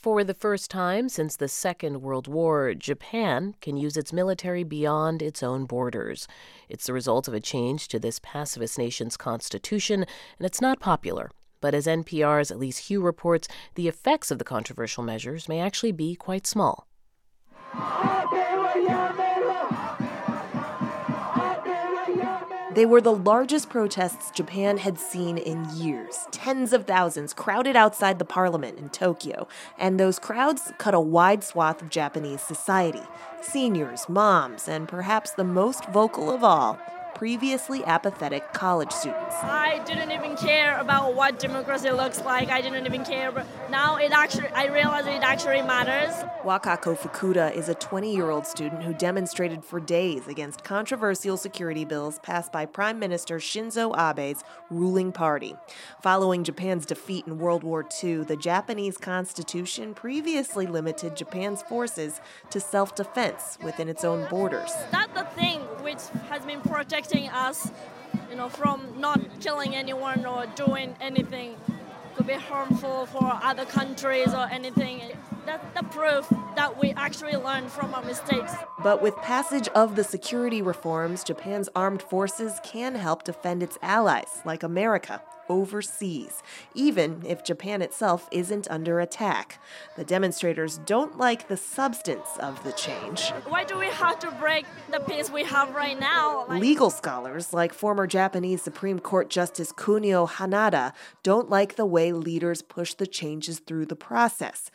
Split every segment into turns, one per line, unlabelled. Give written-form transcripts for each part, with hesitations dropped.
For the first time since the Second World War, Japan can use its military beyond its own borders. It's the result of a change to this pacifist nation's constitution, and it's not popular. But as NPR's Elise Hu reports, the effects of the controversial measures may actually be quite small.
They were the largest protests Japan had seen in years. Tens of thousands crowded outside the parliament in Tokyo, and those crowds cut a wide swath of Japanese society. Seniors, moms, and perhaps the most vocal of all, previously apathetic college students.
I didn't even care about what democracy looks like. I didn't even care. But now I realize it actually matters.
Wakako Fukuda is a 20-year-old student who demonstrated for days against controversial security bills passed by Prime Minister Shinzo Abe's ruling party. Following Japan's defeat in World War II, the Japanese constitution previously limited Japan's forces to self-defense within its own borders.
That's the thing which has been protecting us, from not killing anyone or doing anything could be harmful for other countries or anything. That's the proof that we actually learned from our mistakes.
But with passage of the security reforms, Japan's armed forces can help defend its allies, like America, overseas, even if Japan itself isn't under attack. The demonstrators don't like the substance of the change.
Why do we have to break the peace we have right now?
Legal scholars, like former Japanese Supreme Court Justice Kunio Hanada, don't like the way leaders push the changes through the process.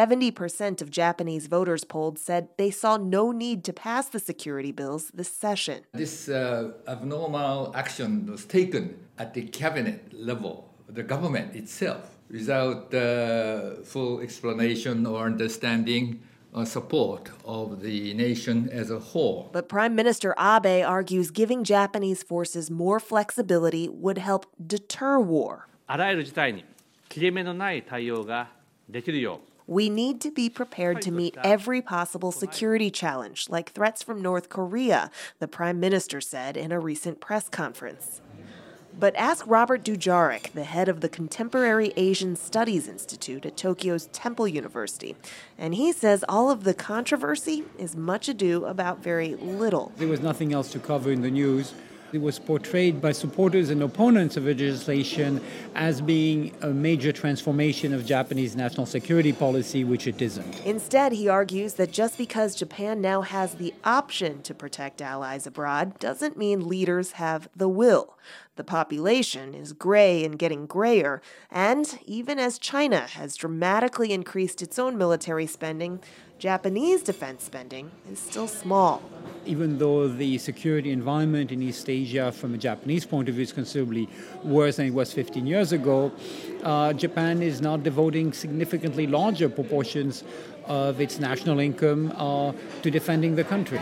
70% of Japanese voters polled said they saw no need to pass the security bills this session.
This abnormal action was taken at the cabinet level, the government itself, without full explanation or understanding or support of the nation as a whole.
But Prime Minister Abe argues giving Japanese forces more flexibility would help deter war.
あらゆる事態に切れ目のない対応ができるよう
We need to be prepared to meet every possible security challenge, like threats from North Korea, the Prime Minister said in a recent press conference. But ask Robert Dujarric, the head of the Contemporary Asian Studies Institute at Tokyo's Temple University. And he says all of the controversy is much ado about very little.
There was nothing else to cover in the news. It was portrayed by supporters and opponents of the legislation as being a major transformation of Japanese national security policy, which it isn't.
Instead, he argues that just because Japan now has the option to protect allies abroad doesn't mean leaders have the will. The population is gray and getting grayer, and even as China has dramatically increased its own military spending, Japanese defense spending is still small.
Even though the security environment in East Asia, from a Japanese point of view, is considerably worse than it was 15 years ago, Japan is now devoting significantly larger proportions of its national income to defending the country.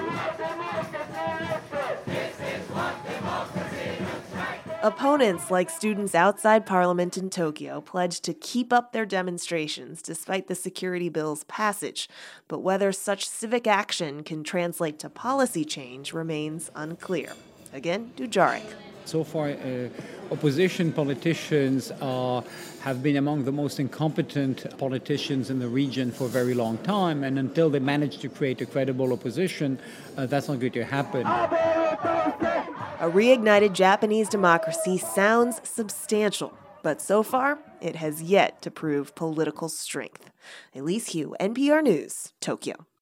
Opponents, like students outside Parliament in Tokyo, pledged to keep up their demonstrations despite the security bill's passage. But whether such civic action can translate to policy change remains unclear. Again, Dujarric.
So far, opposition politicians have been among the most incompetent politicians in the region for a very long time, and until they manage to create a credible opposition, that's not going to happen.
A reignited Japanese democracy sounds substantial, but so far, it has yet to prove political strength. Elise Hu, NPR News, Tokyo.